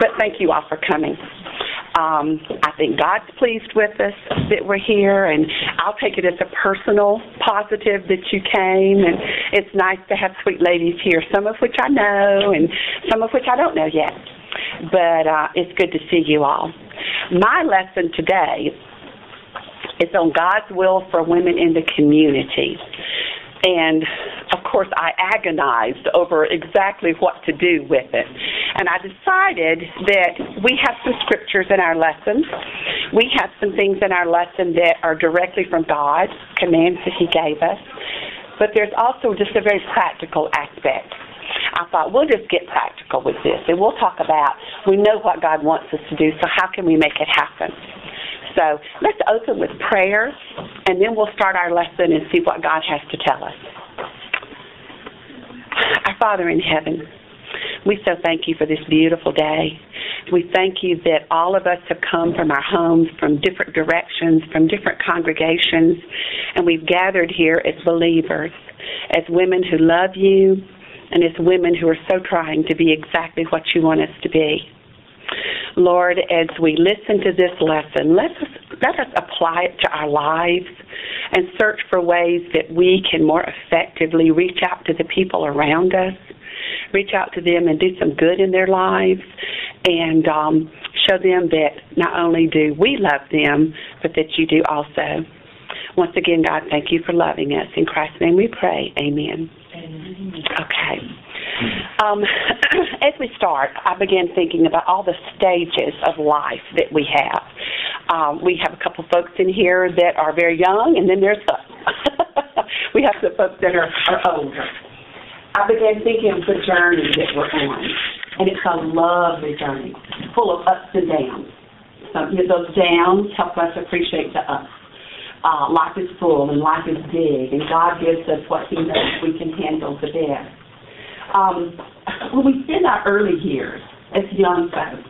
But thank you all for coming. I think God's pleased with us that we're here, and I'll take it as a personal positive that you came, and it's nice to have sweet ladies here, some of which I know and some of which I don't know yet. But it's good to see you all. My lesson today is on God's will for women in the community. And, of course, I agonized over exactly what to do with it. And I decided that we have some scriptures in our lesson. We have some things in our lesson that are directly from God, commands that He gave us. But there's also just a very practical aspect. I thought, we'll just get practical with this. And we'll talk about, we know what God wants us to do, so how can we make it happen? So let's open with prayer, and then we'll start our lesson and see what God has to tell us. Our Father in heaven, we so thank you for this beautiful day. We thank you that all of us have come from our homes, from different directions, from different congregations, and we've gathered here as believers, as women who love you, and as women who are so trying to be exactly what you want us to be. Lord, as we listen to this lesson, let us apply it to our lives and search for ways that we can more effectively reach out to the people around us, reach out to them and do some good in their lives, and show them that not only do we love them, but that you do also. Once again, God, thank you for loving us. In Christ's name we pray. Amen. Amen. Okay. As we start, I began thinking about all the stages of life that we have. We have a couple folks in here that are very young, and then there's us. We have some folks that are older. I began thinking of the journey that we're on, and it's a lovely journey, full of ups and downs. Some of those downs help us appreciate the ups. Life is full, and life is big, and God gives us what He knows we can handle the best. When we spend our early years as young folks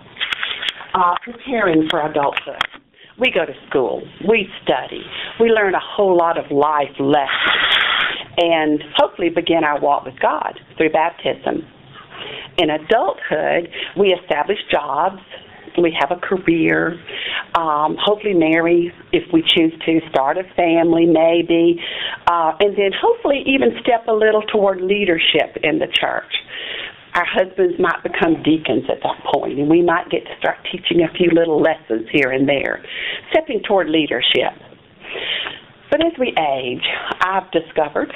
preparing for adulthood, we go to school, we study, we learn a whole lot of life lessons, and hopefully begin our walk with God through baptism. In adulthood, we establish jobs, we have a career, hopefully marry if we choose to, start a family maybe, and then hopefully even step a little toward leadership in the church. Our husbands might become deacons at that point, and we might get to start teaching a few little lessons here and there, stepping toward leadership. But as we age, I've discovered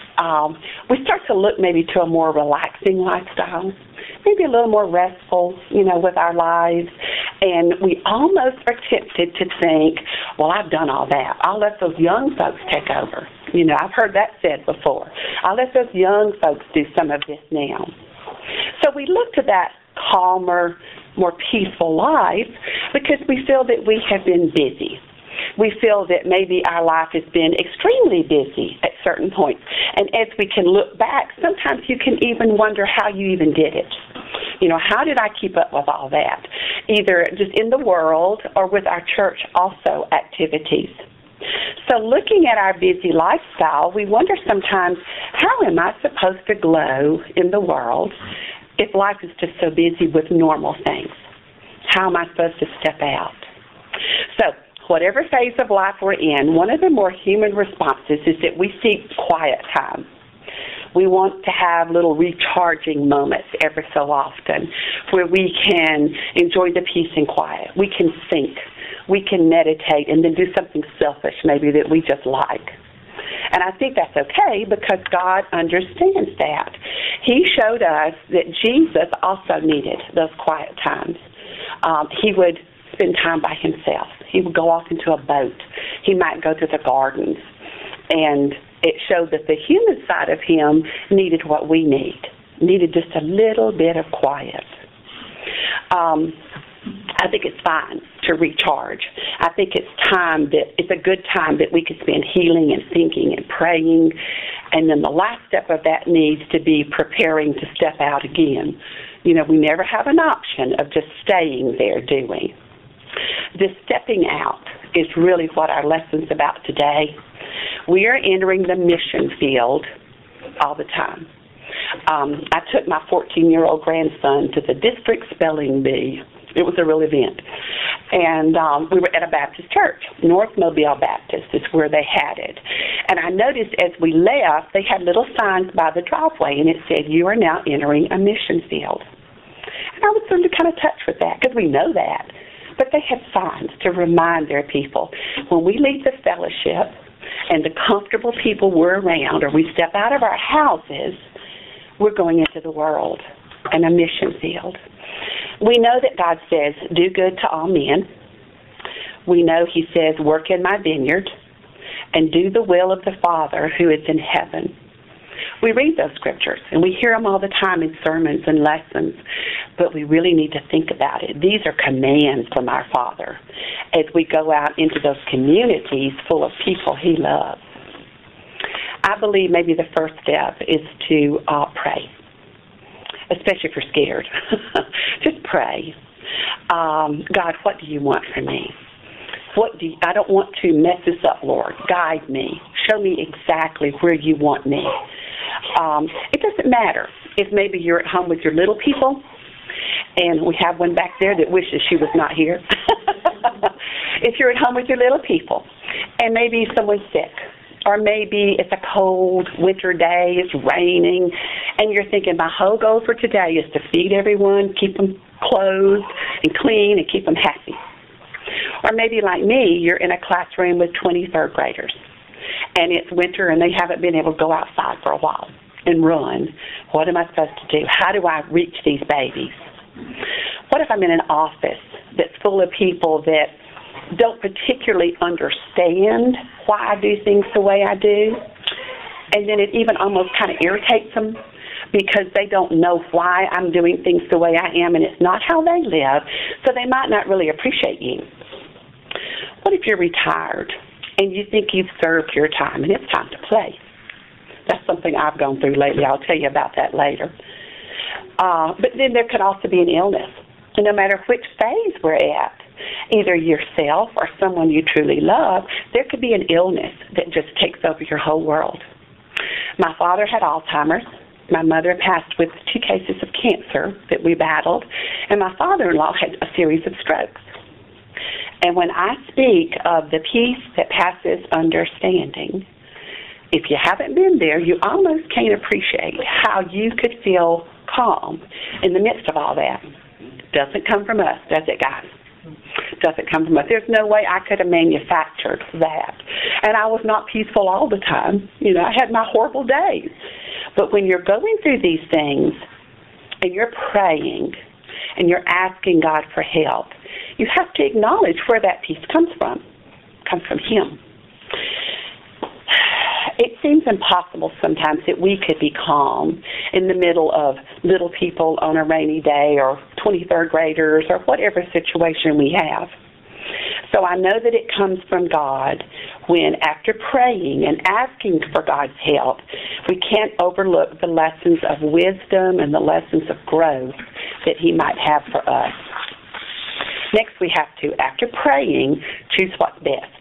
we start to look maybe to a more relaxing lifestyle, maybe a little more restful, with our lives. And we almost are tempted to think, well, I've done all that. I'll let those young folks take over. I've heard that said before. I'll let those young folks do some of this now. So we look to that calmer, more peaceful life because we feel that we have been busy. We feel that maybe our life has been extremely busy at certain points. And as we can look back, sometimes you can even wonder how you even did it. How did I keep up with all that? Either just in the world or with our church also activities. So looking at our busy lifestyle, we wonder sometimes, how am I supposed to glow in the world if life is just so busy with normal things? How am I supposed to step out? So whatever phase of life we're in, one of the more human responses is that we seek quiet time. We want to have little recharging moments every so often where we can enjoy the peace and quiet. We can think. We can meditate and then do something selfish maybe that we just like. And I think that's okay because God understands that. He showed us that Jesus also needed those quiet times. He would spend time by himself. He would go off into a boat. He might go to the gardens. And it showed that the human side of him needed what we needed just a little bit of quiet. I think it's fine to recharge. I think it's a good time that we could spend healing and thinking and praying. And then the last step of that needs to be preparing to step out again. We never have an option of just staying there, do we? This stepping out is really what our lesson's about today. We are entering the mission field all the time. I took my 14-year-old grandson to the district spelling bee. It was a real event. And we were at a Baptist church. North Mobile Baptist is where they had it. And I noticed as we left, they had little signs by the driveway, and it said, "You are now entering a mission field." And I was sort of kind of touched with that, because we know that. But they had signs to remind their people, when we leave the fellowship and the comfortable people we're around, or we step out of our houses, we're going into the world and a mission field. We know that God says, "Do good to all men." We know He says, "Work in my vineyard," and "Do the will of the Father who is in heaven." We read those scriptures, and we hear them all the time in sermons and lessons, but we really need to think about it. These are commands from our Father as we go out into those communities full of people He loves. I believe maybe the first step is to pray, especially if you're scared. Just pray. God, what do you want from me? I don't want to mess this up, Lord. Guide me. Show me exactly where you want me. It doesn't matter if maybe you're at home with your little people, and we have one back there that wishes she was not here. If you're at home with your little people, and maybe someone's sick, or maybe it's a cold winter day, it's raining, and you're thinking, my whole goal for today is to feed everyone, keep them clothed and clean, and keep them happy. Or maybe like me, you're in a classroom with 20 third graders, and it's winter and they haven't been able to go outside for a while and run. What am I supposed to do? How do I reach these babies? What if I'm in an office that's full of people that don't particularly understand why I do things the way I do, and then it even almost kind of irritates them because they don't know why I'm doing things the way I am, and it's not how they live, so they might not really appreciate you. What if you're retired and you think you've served your time and it's time to play? That's something I've gone through lately. I'll tell you about that later. But then there could also be an illness. And no matter which phase we're at, either yourself or someone you truly love, there could be an illness that just takes over your whole world. My father had Alzheimer's. My mother passed with 2 cases of cancer that we battled. And my father-in-law had a series of strokes. And when I speak of the peace that passes understanding, if you haven't been there, you almost can't appreciate how you could feel calm in the midst of all that. Doesn't come from us, does it, guys? Doesn't come from us. There's no way I could have manufactured that. And I was not peaceful all the time. You know, I had my horrible days. But when you're going through these things and you're praying and you're asking God for help, you have to acknowledge where that peace comes from. It comes from Him. It seems impossible sometimes that we could be calm in the middle of little people on a rainy day or 23rd graders or whatever situation we have. So I know that it comes from God when, after praying and asking for God's help, we can't overlook the lessons of wisdom and the lessons of growth that He might have for us. Next, we have to, after praying, choose what's best.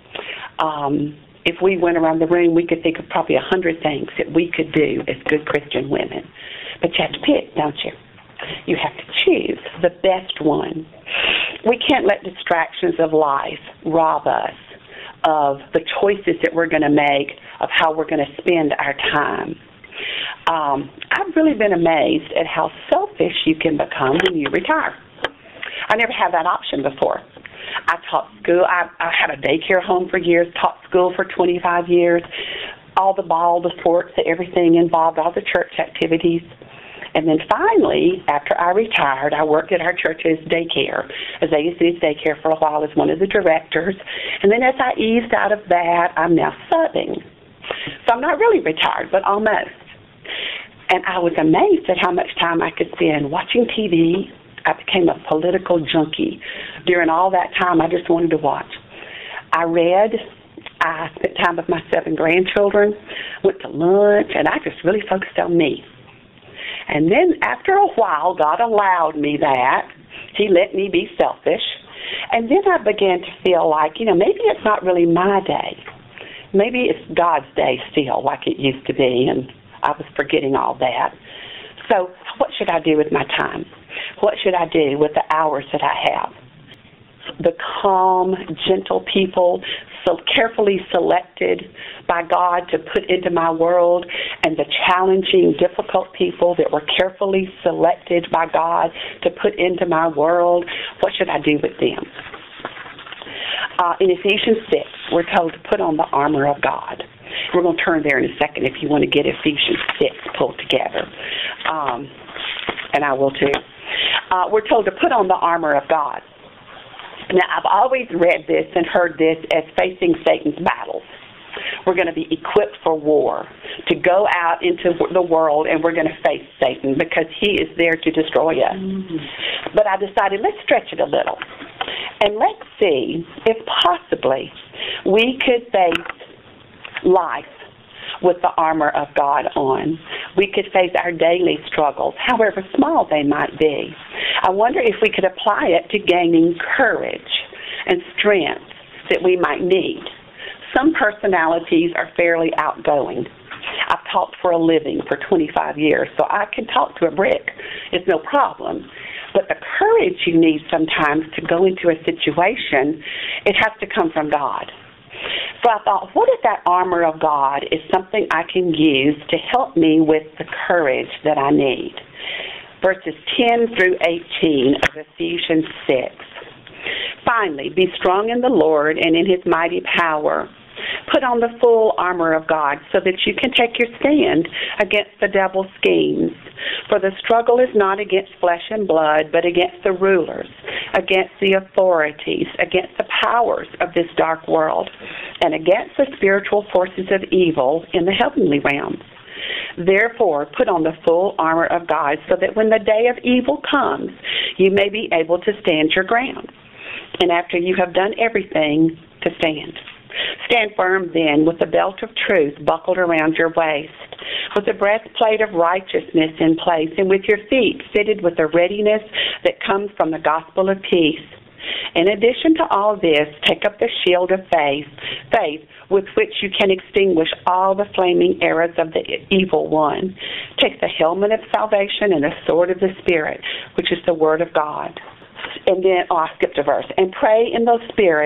If we went around the room, we could think of probably 100 things that we could do as good Christian women. But you have to pick, don't you? You have to choose the best one. We can't let distractions of life rob us of the choices that we're going to make, of how we're going to spend our time. I've really been amazed at how selfish you can become when you retire. I never had that option before. I taught school. I had a daycare home for years, taught school for 25 years, all the sports, everything involved, all the church activities. And then finally, after I retired, I worked at our church's daycare, Azalea City's daycare, for a while as one of the directors. And then as I eased out of that, I'm now subbing. So I'm not really retired, but almost. And I was amazed at how much time I could spend watching TV. I became a political junkie. During all that time, I just wanted to watch. I read. I spent time with my 7 grandchildren, went to lunch, and I just really focused on me. And then after a while, God allowed me that. He let me be selfish. And then I began to feel like, maybe it's not really my day. Maybe it's God's day still, like it used to be. And I was forgetting all that. So what should I do with my time? What should I do with the hours that I have? The calm, gentle people, so carefully selected by God to put into my world, and the challenging, difficult people that were carefully selected by God to put into my world, what should I do with them? In Ephesians 6, we're told to put on the armor of God. We're going to turn there in a second if you want to get Ephesians 6 pulled together. And I will too. We're told to put on the armor of God. Now, I've always read this and heard this as facing Satan's battles. We're going to be equipped for war, to go out into the world, and we're going to face Satan because he is there to destroy us. Mm-hmm. But I decided, let's stretch it a little. And let's see if possibly we could face life with the armor of God on. We could face our daily struggles, however small they might be. I wonder if we could apply it to gaining courage and strength that we might need. Some personalities are fairly outgoing. I've talked for a living for 25 years, so I can talk to a brick. It's no problem. But the courage you need sometimes to go into a situation, it has to come from God. So I thought, what if that armor of God is something I can use to help me with the courage that I need? Verses 10 through 18 of Ephesians 6. Finally, be strong in the Lord and in his mighty power. Put on the full armor of God so that you can take your stand against the devil's schemes. For the struggle is not against flesh and blood, but against the rulers, against the authorities, against the powers of this dark world, and against the spiritual forces of evil in the heavenly realms. Therefore, put on the full armor of God so that when the day of evil comes, you may be able to stand your ground. And after you have done everything, to stand. Stand firm then with the belt of truth buckled around your waist, with the breastplate of righteousness in place, and with your feet fitted with the readiness that comes from the gospel of peace. In addition to all this, take up the shield of faith with which you can extinguish all the flaming arrows of the evil one. Take the helmet of salvation and the sword of the Spirit, which is the word of God. And then, I skipped a verse. And pray in the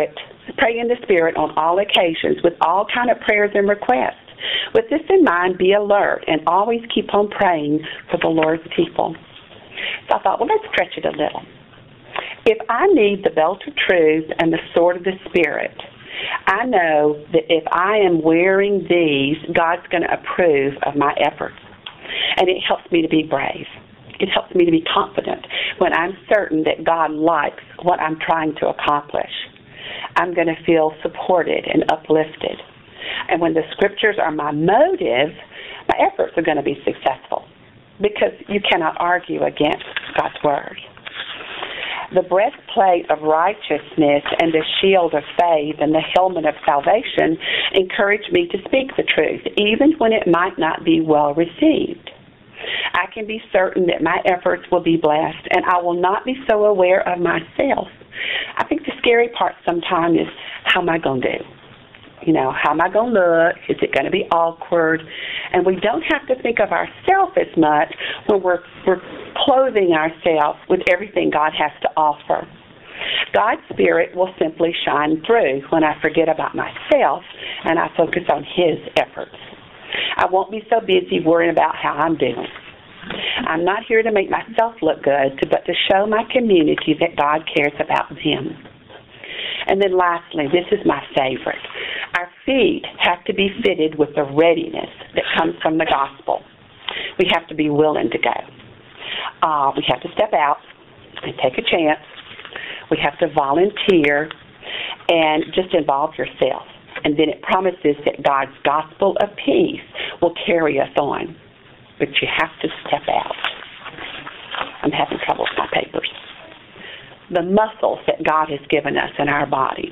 Spirit on all occasions with all kind of prayers and requests. With this in mind, be alert and always keep on praying for the Lord's people. So I thought, well, let's stretch it a little. If I need the belt of truth and the sword of the Spirit, I know that if I am wearing these, God's going to approve of my efforts. And it helps me to be brave. It helps me to be confident when I'm certain that God likes what I'm trying to accomplish. I'm going to feel supported and uplifted. And when the scriptures are my motive, my efforts are going to be successful because you cannot argue against God's word. The breastplate of righteousness and the shield of faith and the helmet of salvation encourage me to speak the truth, even when it might not be well received. I can be certain that my efforts will be blessed, and I will not be so aware of myself. I think the scary part sometimes is, how am I going to do? You know, how am I going to look? Is it going to be awkward? And we don't have to think of ourselves as much when we're clothing ourselves with everything God has to offer. God's Spirit will simply shine through when I forget about myself and I focus on his efforts. I won't be so busy worrying about how I'm doing. I'm not here to make myself look good, but to show my community that God cares about them. And then lastly, this is my favorite. Our feet have to be fitted with the readiness that comes from the gospel. We have to be willing to go. We have to step out and take a chance. We have to volunteer and just involve yourself. And then it promises that God's gospel of peace will carry us on. But you have to step out. I'm having trouble with my papers. The muscles that God has given us in our body,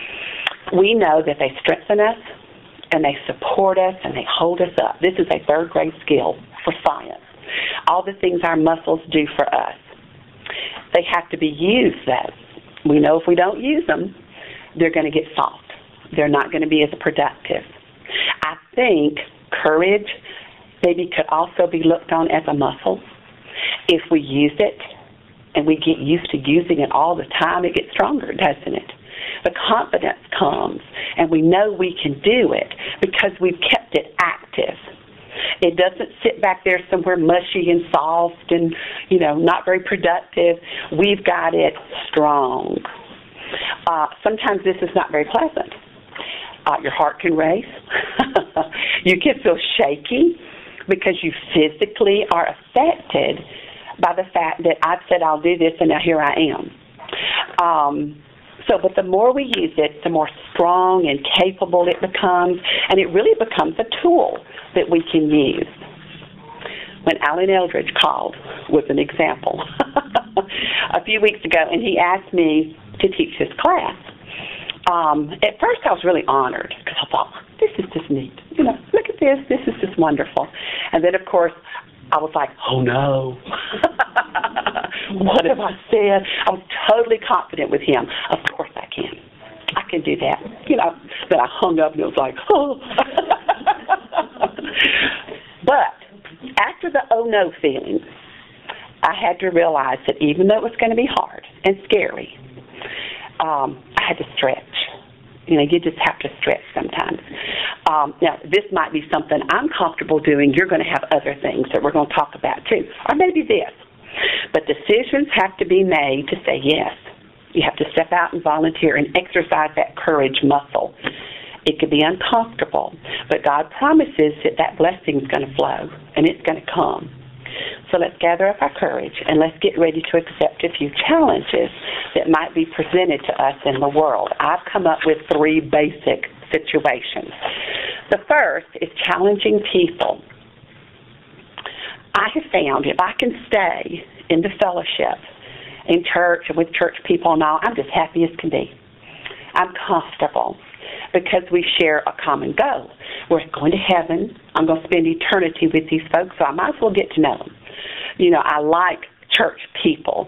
we know that they strengthen us and they support us and they hold us up. This is a third-grade skill for science. All the things our muscles do for us. They have to be used, though. We know if we don't use them, they're going to get soft. They're not going to be as productive. I think courage maybe could also be looked on as a muscle. If we use it and we get used to using it all the time, it gets stronger, doesn't it? The confidence comes, and we know we can do it because we've kept it active. It doesn't sit back there somewhere mushy and soft and, not very productive. We've got it strong. Sometimes this is not very pleasant. Your heart can race. You can feel shaky because you physically are affected by the fact that I've said I'll do this and now here I am. But the more we use it, the more strong and capable it becomes, and it really becomes a tool that we can use. When Alan Eldridge called was an example a few weeks ago, and he asked me to teach his class. At first I was really honored because I thought, this is just neat. Look at this. This is just wonderful. And then, of course, I was like, oh, no. What have I said? I was totally confident with him. Of course I can. I can do that. Then I hung up and it was like, oh. But after the oh, no feeling, I had to realize that even though it was going to be hard and scary, I had to stretch. You just have to stretch sometimes. Now, this might be something I'm comfortable doing. You're going to have other things that we're going to talk about, too. Or maybe this. But decisions have to be made to say yes. You have to step out and volunteer and exercise that courage muscle. It could be uncomfortable, but God promises that blessing is going to flow, and it's going to come. So let's gather up our courage, and let's get ready to accept a few challenges that might be presented to us in the world. I've come up with 3 basic situations. The first is challenging people. I have found if I can stay in the fellowship, in church and with church people and all, I'm just happy as can be. I'm comfortable because we share a common goal. We're going to heaven. I'm going to spend eternity with these folks, so I might as well get to know them. I like church people.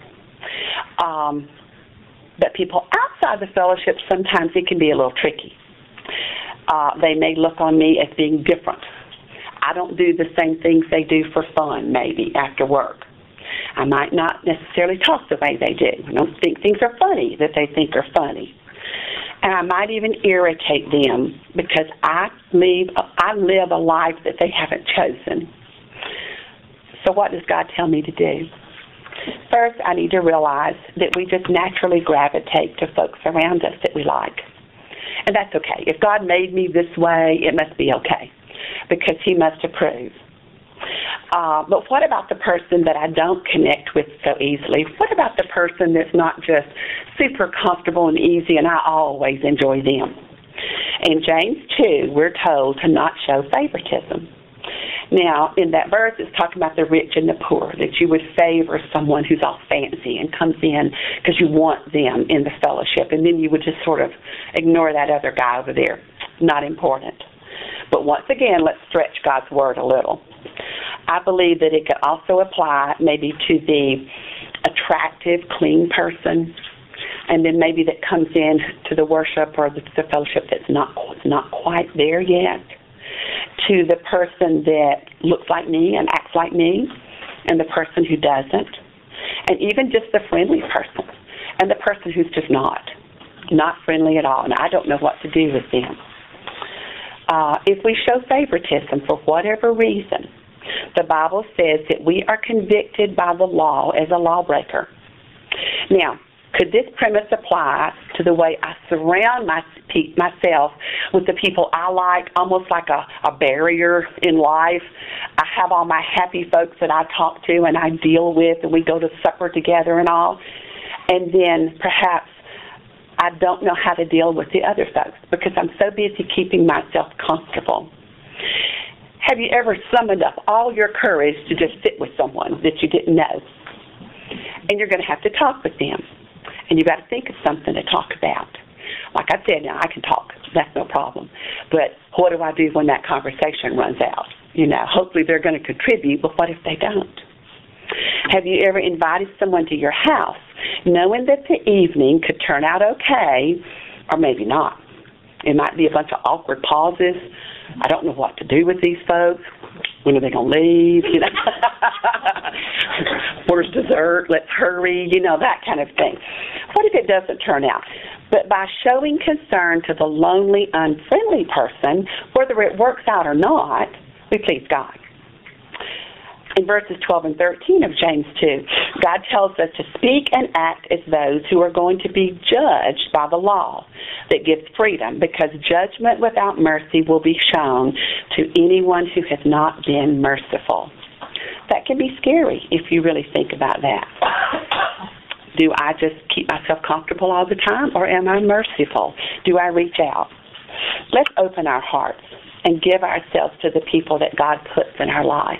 But people outside the fellowship, sometimes it can be a little tricky. They may look on me as being different. I don't do the same things they do for fun, maybe, after work. I might not necessarily talk the way they do. I don't think things are funny that they think are funny. And I might even irritate them because I live a life that they haven't chosen. So what does God tell me to do? First, I need to realize that we just naturally gravitate to folks around us that we like. And that's okay. If God made me this way, it must be okay because He must approve. But what about the person that I don't connect with so easily? What about the person that's not just super comfortable and easy and I always enjoy them? In James 2, we're told to not show favoritism. Now, in that verse, it's talking about the rich and the poor, that you would favor someone who's all fancy and comes in because you want them in the fellowship, and then you would just sort of ignore that other guy over there. Not important. But once again, let's stretch God's word a little. I believe that it could also apply maybe to the attractive, clean person, and then maybe that comes in to the worship or the fellowship that's not quite there yet, to the person that looks like me and acts like me, and the person who doesn't, and even just the friendly person, and the person who's just not friendly at all, and I don't know what to do with them. If we show favoritism for whatever reason, the Bible says that we are convicted by the law as a lawbreaker. Now, could this premise apply to the way I surround myself with the people I like, almost like a barrier in life? I have all my happy folks that I talk to and I deal with, and we go to supper together and all. And then perhaps I don't know how to deal with the other folks because I'm so busy keeping myself comfortable. Have you ever summoned up all your courage to just sit with someone that you didn't know? And you're going to have to talk with them. And you've got to think of something to talk about. Like I said, now I can talk. That's no problem. But what do I do when that conversation runs out? Hopefully they're going to contribute, but what if they don't? Have you ever invited someone to your house knowing that the evening could turn out okay, or maybe not? It might be a bunch of awkward pauses. I don't know what to do with these folks. When are they going to leave? Where's dessert? Let's hurry. That kind of thing. What if it doesn't turn out? But by showing concern to the lonely, unfriendly person, whether it works out or not, we please God. In verses 12 and 13 of James 2, God tells us to speak and act as those who are going to be judged by the law that gives freedom, because judgment without mercy will be shown to anyone who has not been merciful. That can be scary if you really think about that. Do I just keep myself comfortable all the time, or am I merciful? Do I reach out? Let's open our hearts and give ourselves to the people that God puts in our life.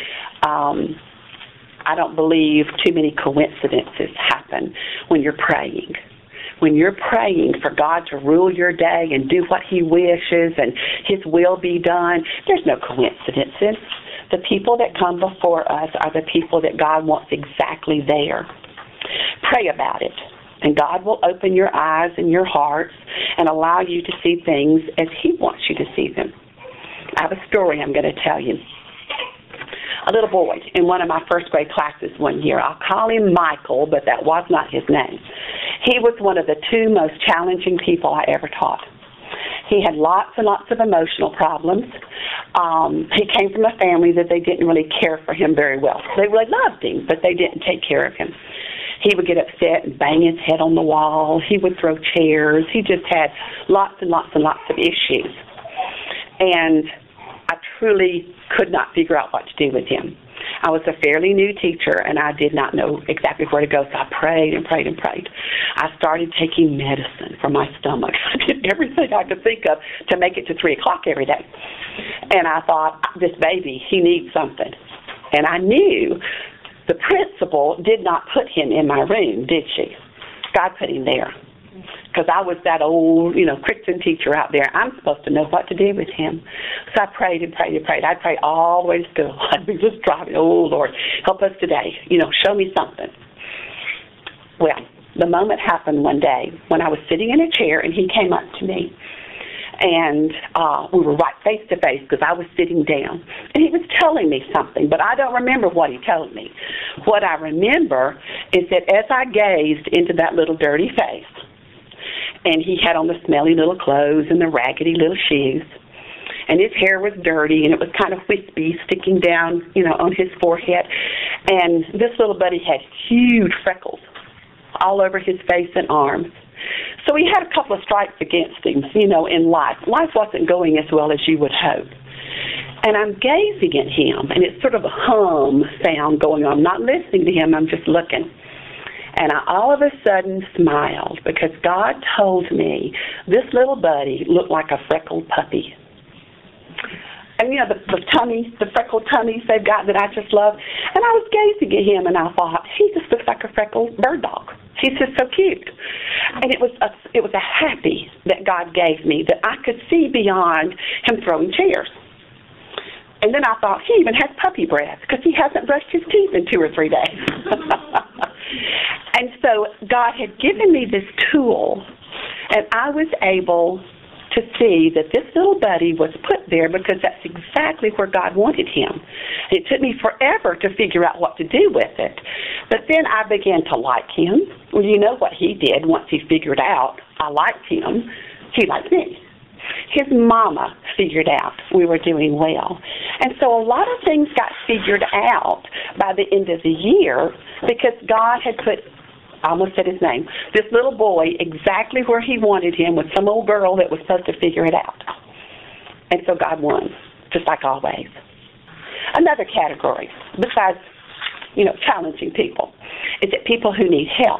I don't believe too many coincidences happen when you're praying. When you're praying for God to rule your day and do what He wishes and His will be done, there's no coincidences. The people that come before us are the people that God wants exactly there. Pray about it, and God will open your eyes and your hearts and allow you to see things as He wants you to see them. I have a story I'm going to tell you. A little boy in one of my first grade classes one year, I'll call him Michael, but that was not his name. He was one of the two most challenging people I ever taught. He had lots and lots of emotional problems. He came from a family that they didn't really care for him very well. They really loved him, but they didn't take care of him. He would get upset and bang his head on the wall. He would throw chairs. He just had lots and lots and lots of issues. And I truly could not figure out what to do with him. I was a fairly new teacher, and I did not know exactly where to go, so I prayed and prayed and prayed. I started taking medicine for my stomach. I did everything I could think of to make it to 3 o'clock every day. And I thought, this baby, he needs something. And I knew the principal did not put him in my room, did she? God put him there. Because I was that old, Christian teacher out there. I'm supposed to know what to do with him. So I prayed and prayed and prayed. I'd pray all the way to school. I'd be just driving, oh, Lord, help us today. Show me something. Well, the moment happened one day when I was sitting in a chair, and he came up to me. And we were right face to face because I was sitting down. And he was telling me something, but I don't remember what he told me. What I remember is that as I gazed into that little dirty face, and he had on the smelly little clothes and the raggedy little shoes, and his hair was dirty, and it was kind of wispy, sticking down, on his forehead. And this little buddy had huge freckles all over his face and arms. So he had a couple of strikes against him, in life. Life wasn't going as well as you would hope. And I'm gazing at him, and it's sort of a hum sound going on. I'm not listening to him, I'm just looking. And I all of a sudden smiled because God told me this little buddy looked like a freckled puppy. And, the tummy, the freckled tummies they've got that I just love. And I was gazing at him, and I thought, he just looks like a freckled bird dog. He's just so cute. And it was a happy that God gave me that I could see beyond him throwing chairs. And then I thought, he even has puppy breath because he hasn't brushed his teeth in 2 or 3 days. And so God had given me this tool, and I was able to see that this little buddy was put there because that's exactly where God wanted him. It took me forever to figure out what to do with it. But then I began to like him. Well, you know what he did once he figured out I liked him. He liked me. His mama figured out we were doing well. And so a lot of things got figured out by the end of the year because God had put, I almost said his name, this little boy exactly where he wanted him with some old girl that was supposed to figure it out. And so God won, just like always. Another category, besides, challenging people, is that people who need help.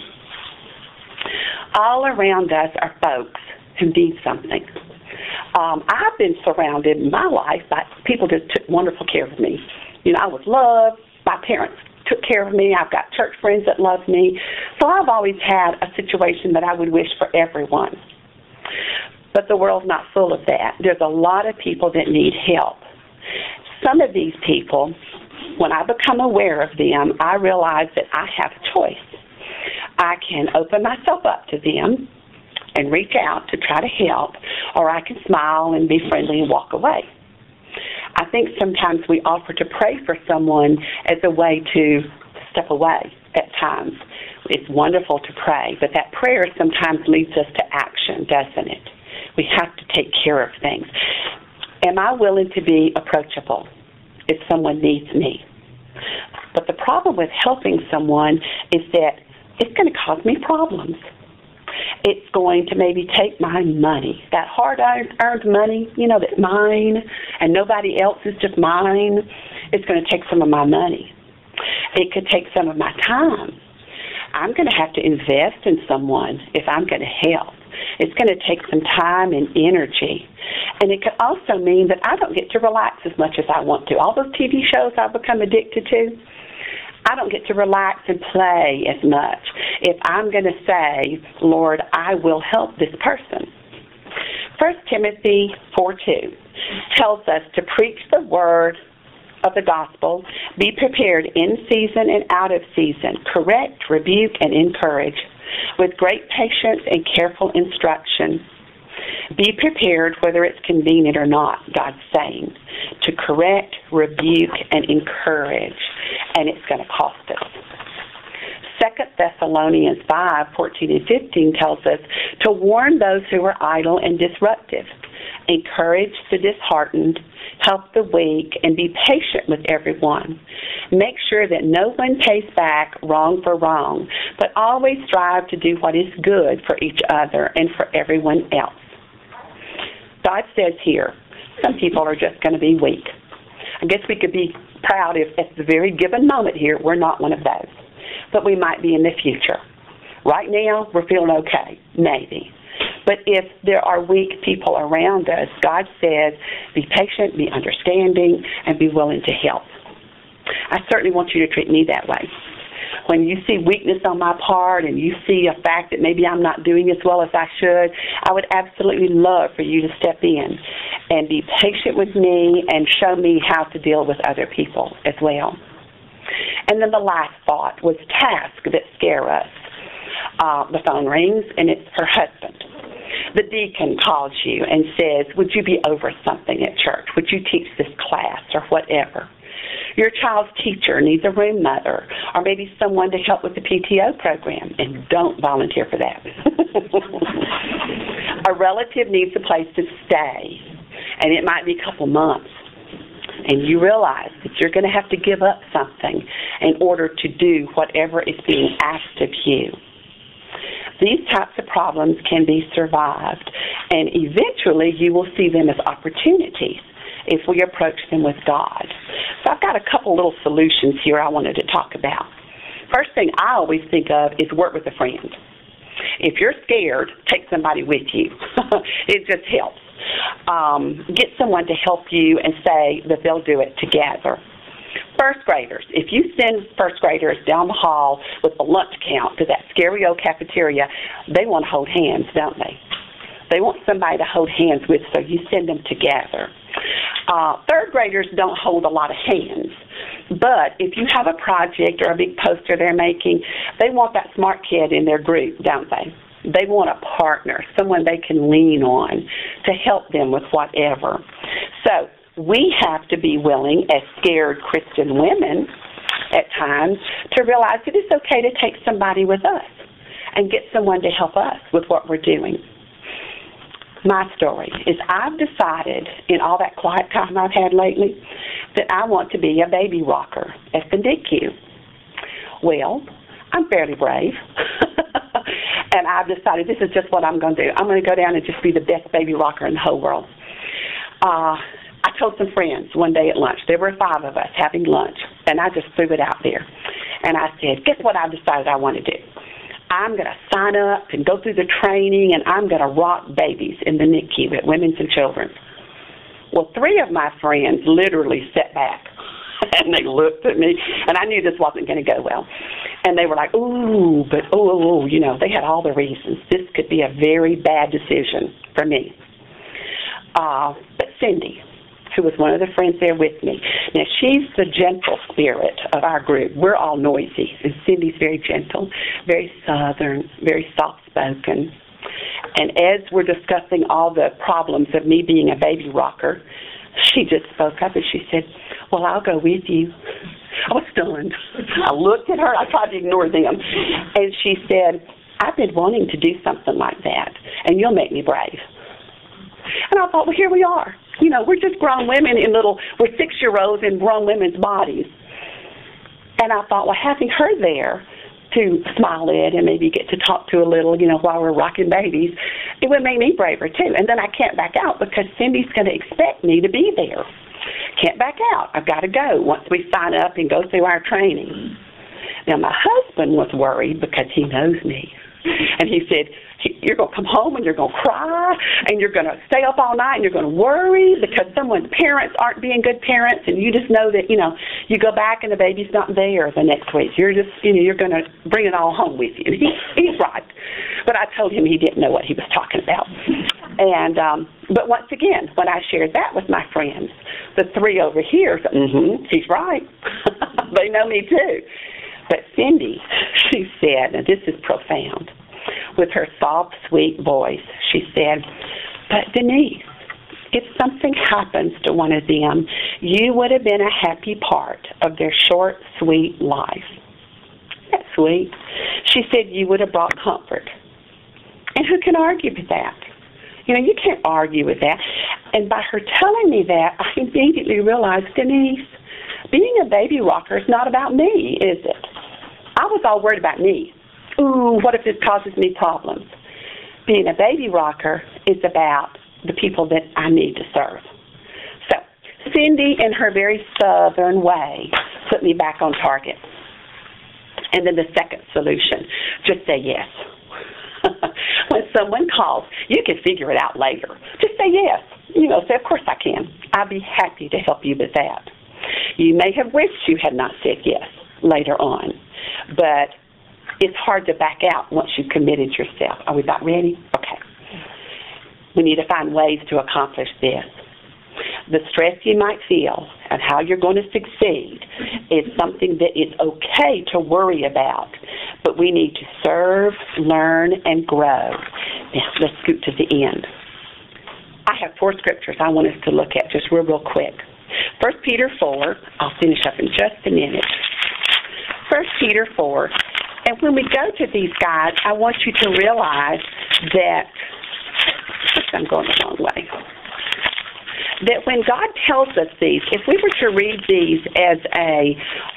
All around us are folks who need something. I've been surrounded in my life by people that took wonderful care of me. I was loved. My parents took care of me. I've got church friends that love me. So I've always had a situation that I would wish for everyone. But the world's not full of that. There's a lot of people that need help. Some of these people, when I become aware of them, I realize that I have a choice. I can open myself up to them and reach out to try to help, or I can smile and be friendly and walk away. I I think sometimes we offer to pray for someone as a way to step away at times. It's wonderful to pray, but that prayer sometimes leads us to action, doesn't it? We have to take care of things. Am I willing to be approachable if someone needs me? But the problem with helping someone is that it's going to cause me problems. It's going to maybe take my money, that hard-earned money, that's mine, and nobody else is just mine. It's going to take some of my money. It could take some of my time. I'm going to have to invest in someone if I'm going to help. It's going to take some time and energy. And it could also mean that I don't get to relax as much as I want to. All those TV shows I've become addicted to, I don't get to relax and play as much if I'm going to say, Lord, I will help this person. 1 Timothy 4:2 tells us to preach the word of the gospel, be prepared in season and out of season, correct, rebuke, and encourage with great patience and careful instruction. Be prepared whether it's convenient or not, God's saying, to correct, rebuke, and encourage, and it's going to cost us. 2 Thessalonians 5:14 and 15 tells us to warn those who are idle and disruptive, encourage the disheartened, help the weak, and be patient with everyone. Make sure that no one pays back wrong for wrong, but always strive to do what is good for each other and for everyone else. God says here, some people are just going to be weak. I guess we could be proud if at the very given moment here we're not one of those. But we might be in the future. Right now, we're feeling okay, maybe. But if there are weak people around us, God says, be patient, be understanding, and be willing to help. I certainly want you to treat me that way. When you see weakness on my part and you see a fact that maybe I'm not doing as well as I should, I would absolutely love for you to step in and be patient with me and show me how to deal with other people as well. And then the last thought was tasks that scare us. The phone rings, and it's her husband. The deacon calls you and says, would you be over something at church? Would you teach this class or whatever? Your child's teacher needs a room mother or maybe someone to help with the PTO program, and don't volunteer for that. A relative needs a place to stay, and it might be a couple months, and you realize that you're going to have to give up something in order to do whatever is being asked of you. These types of problems can be survived, and eventually you will see them as opportunities if we approach them with God. So I've got a couple little solutions here I wanted to talk about. First thing I always think of is work with a friend. If you're scared, take somebody with you. It just helps. Get someone to help you and say that they'll do it together. First graders, if you send first graders down the hall with a lunch count to that scary old cafeteria, they want to hold hands, don't they? They want somebody to hold hands with, so you send them together. Third graders don't hold a lot of hands, but if you have a project or a big poster they're making, they want that smart kid in their group, don't they? They want a partner, someone they can lean on to help them with whatever. So we have to be willing, as scared Christian women at times, to realize that it's okay to take somebody with us and get someone to help us with what we're doing. My story is I've decided in all that quiet time I've had lately that I want to be a baby rocker at the NICU. Well, I'm fairly brave, and I've decided this is just what I'm going to do. I'm going to go down and just be the best baby rocker in the whole world. I told some friends one day at lunch. There were 5 of us having lunch, and I just threw it out there. And I said, guess what I've decided I want to do? I'm going to sign up and go through the training, and I'm going to rock babies in the NICU at Women's and Children's. Well, 3 of my friends literally sat back, and they looked at me, and I knew this wasn't going to go well. And they were like, ooh, but you know, they had all the reasons. This could be a very bad decision for me. But Cindy, who was one of the friends there with me. Now, she's the gentle spirit of our group. We're all noisy, and Cindy's very gentle, very southern, very soft-spoken. And as we're discussing all the problems of me being a baby rocker, she just spoke up and she said, well, I'll go with you. I was stunned. I looked at her. I tried to ignore them. And she said, I've been wanting to do something like that, and you'll make me brave. And I thought, well, here we are. You know, we're just grown women we're 6-year-olds in grown women's bodies. And I thought, well, having her there to smile at and maybe get to talk to a little, you know, while we're rocking babies, it would make me braver too. And then I can't back out because Cindy's going to expect me to be there. Can't back out. I've got to go once we sign up and go through our training. Now, my husband was worried because he knows me. And he said, you're going to come home and you're going to cry and you're going to stay up all night and you're going to worry because someone's parents aren't being good parents, and you just know that, you know, you go back and the baby's not there the next week. You're just, you know, you're going to bring it all home with you. And he's right. But I told him he didn't know what he was talking about. And but once again, when I shared that with my friends, the 3 over here said, he's right. They know me too. But Cindy, she said, and this is profound, with her soft, sweet voice, she said, but Denise, if something happens to one of them, you would have been a happy part of their short, sweet life. That's sweet. She said you would have brought comfort. And who can argue with that? You know, you can't argue with that. And by her telling me that, I immediately realized, Denise, being a baby rocker is not about me, is it? I was all worried about me. Ooh, what if this causes me problems? Being a baby rocker is about the people that I need to serve. So, Cindy, in her very southern way, put me back on target. And then the second solution, just say yes. When someone calls, you can figure it out later. Just say yes. You know, say, of course I can. I'd be happy to help you with that. You may have wished you had not said yes later on, but it's hard to back out once you've committed yourself. Are we about ready? Okay. We need to find ways to accomplish this. The stress you might feel and how you're going to succeed is something that is okay to worry about, but we need to serve, learn, and grow. Now, let's scoot to the end. I have 4 scriptures I want us to look at just real quick. 1 Peter 4, I'll finish up in just a minute. 1 Peter 4, and when we go to these guys, I want you to realize that, I'm going the wrong way, that when God tells us these, if we were to read these as a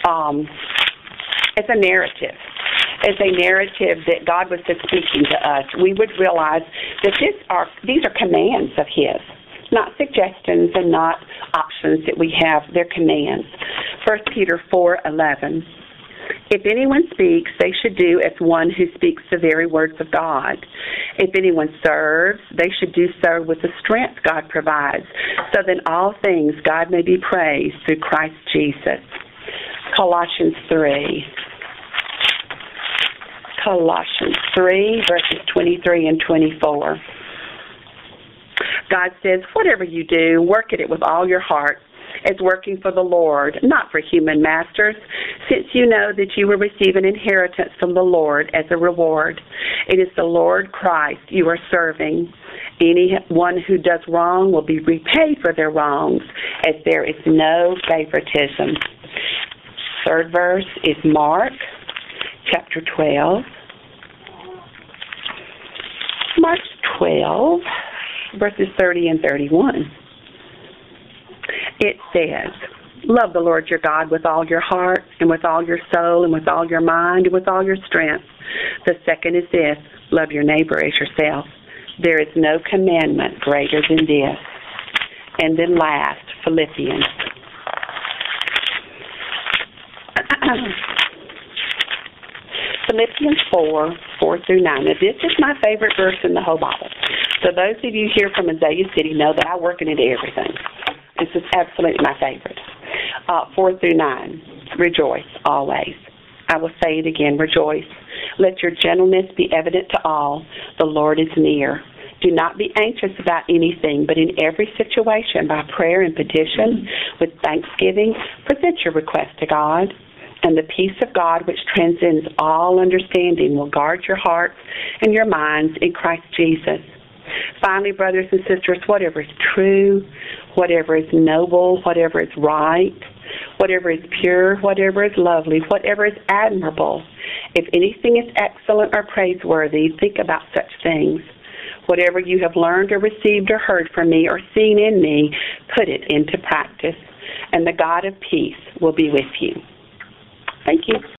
narrative, that God was just speaking to us, we would realize that these are commands of His, not suggestions and not options that we have. They're commands. 1 Peter 4:11. If anyone speaks, they should do as one who speaks the very words of God. If anyone serves, they should do so with the strength God provides, so that in all things God may be praised through Christ Jesus. Colossians 3. Colossians 3, verses 23 and 24. God says, whatever you do, work at it with all your heart, as working for the Lord, not for human masters, since you know that you will receive an inheritance from the Lord as a reward. It is the Lord Christ you are serving. Anyone who does wrong will be repaid for their wrongs, as there is no favoritism. 3rd verse is Mark, chapter 12. Mark 12, verses 30 and 31. It says, love the Lord your God with all your heart and with all your soul and with all your mind and with all your strength. The second is this, love your neighbor as yourself. There is no commandment greater than this. And then last, Philippians. Philippians 4 through 9. Now, this is my favorite verse in the whole Bible. So those of you here from Azalea City know that I work into everything. This is absolutely my favorite. 4 through 9. Rejoice always. I will say it again. Rejoice. Let your gentleness be evident to all. The Lord is near. Do not be anxious about anything, but in every situation, by prayer and petition, with thanksgiving, present your request to God. And the peace of God, which transcends all understanding, will guard your hearts and your minds in Christ Jesus. Finally, brothers and sisters, whatever is true, whatever is noble, whatever is right, whatever is pure, whatever is lovely, whatever is admirable, if anything is excellent or praiseworthy, think about such things. Whatever you have learned or received or heard from me or seen in me, put it into practice, and the God of peace will be with you. Thank you.